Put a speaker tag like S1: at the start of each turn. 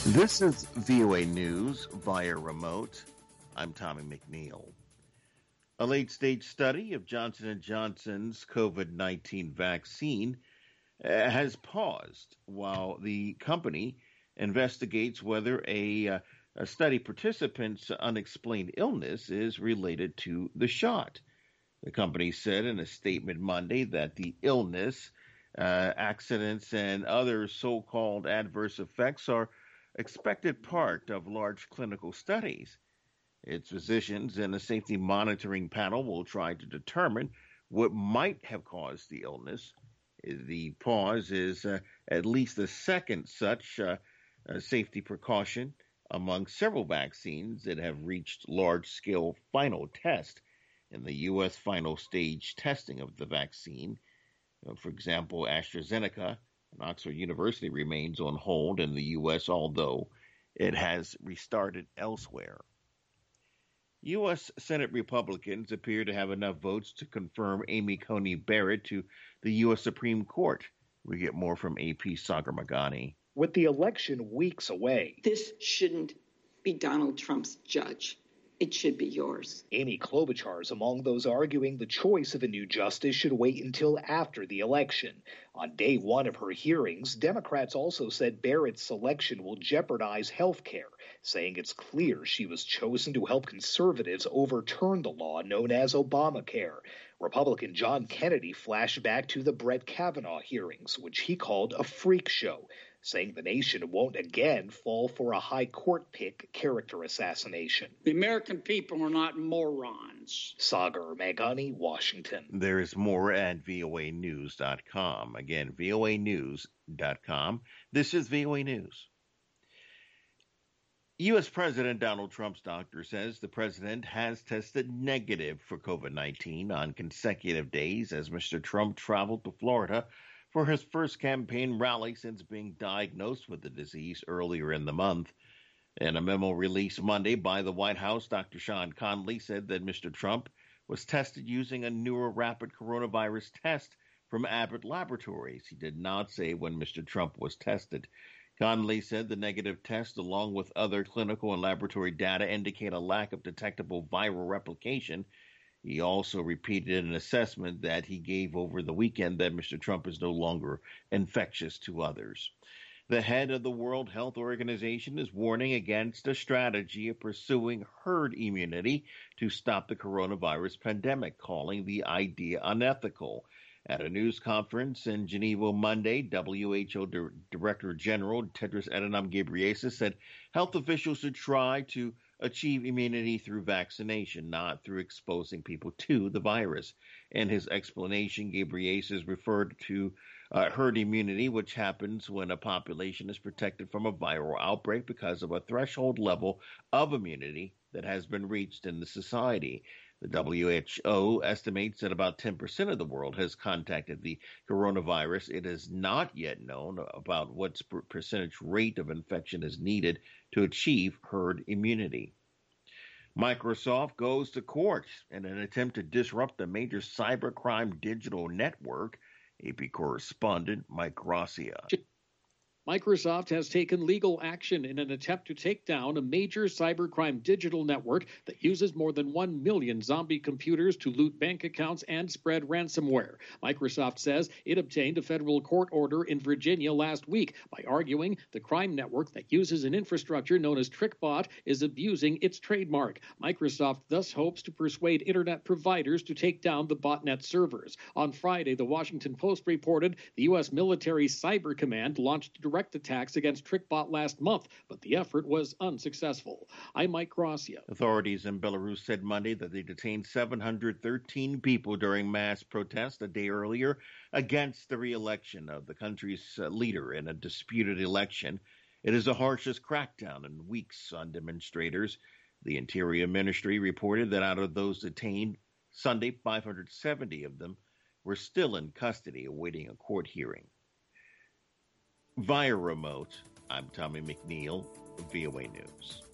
S1: This is VOA News via remote. I'm Tommy McNeil. A late-stage study of Johnson & Johnson's COVID-19 vaccine has paused while the company investigates whether a study participant's unexplained illness is related to the shot. The company said in a statement Monday that the illness, accidents, and other so-called adverse effects are expected part of large clinical studies. Its physicians and a safety monitoring panel will try to determine what might have caused the illness. The pause is at least the second such safety precaution among several vaccines that have reached large-scale final test in the U.S. final stage testing of the vaccine. For example, AstraZeneca and Oxford University remains on hold in the U.S., although it has restarted elsewhere. U.S. Senate Republicans appear to have enough votes to confirm Amy Coney Barrett to the U.S. Supreme Court. We get more from AP Sagar Magani.
S2: With the election weeks away,
S3: this shouldn't be Donald Trump's judge. It should be yours.
S2: Amy Klobuchar is among those arguing the choice of a new justice should wait until after the election. On day one of her hearings, Democrats also said Barrett's selection will jeopardize health care, saying it's clear she was chosen to help conservatives overturn the law known as Obamacare. Republican John Kennedy flashed back to the Brett Kavanaugh hearings, which he called a freak show, saying the nation won't again fall for a high court pick character assassination.
S4: The American people are not morons.
S2: Sagar Magani, Washington.
S1: There is more at voanews.com. Again, voanews.com. This is VOA News. U.S. President Donald Trump's doctor says the president has tested negative for COVID-19 on consecutive days as Mr. Trump traveled to Florida for his first campaign rally since being diagnosed with the disease earlier in the month. In a memo released Monday by the White House, Dr. Sean Conley said that Mr. Trump was tested using a newer rapid coronavirus test from Abbott Laboratories. He did not say when Mr. Trump was tested. Conley said the negative test, along with other clinical and laboratory data, indicate a lack of detectable viral replication. He also repeated an assessment that he gave over the weekend that Mr. Trump is no longer infectious to others. The head of the World Health Organization is warning against a strategy of pursuing herd immunity to stop the coronavirus pandemic, calling the idea unethical. At a news conference in Geneva Monday, WHO Director General Tedros Adhanom Ghebreyesus said health officials should try to achieve immunity through vaccination, not through exposing people to the virus. In his explanation, Ghebreyesus referred to herd immunity, which happens when a population is protected from a viral outbreak because of a threshold level of immunity that has been reached in the society. The WHO estimates that about 10% of the world has contacted the coronavirus. It is not yet known about what percentage rate of infection is needed to achieve herd immunity. Microsoft goes to court in an attempt to disrupt the major cybercrime digital network. AP correspondent Mike Gracia.
S5: Microsoft has taken legal action in an attempt to take down a major cybercrime digital network that uses more than 1 million zombie computers to loot bank accounts and spread ransomware. Microsoft says it obtained a federal court order in Virginia last week by arguing the crime network that uses an infrastructure known as TrickBot is abusing its trademark. Microsoft thus hopes to persuade internet providers to take down the botnet servers. On Friday, the Washington Post reported the U.S. Military Cyber Command launched direct attacks against TrickBot last month, but the effort was unsuccessful. I'm Mike Gracia.
S1: Authorities in Belarus said Monday that they detained 713 people during mass protests a day earlier against the re-election of the country's leader in a disputed election. It is the harshest crackdown in weeks on demonstrators. The Interior Ministry reported that out of those detained Sunday, 570 of them were still in custody awaiting a court hearing. Via remote, I'm Tommy McNeil, VOA News.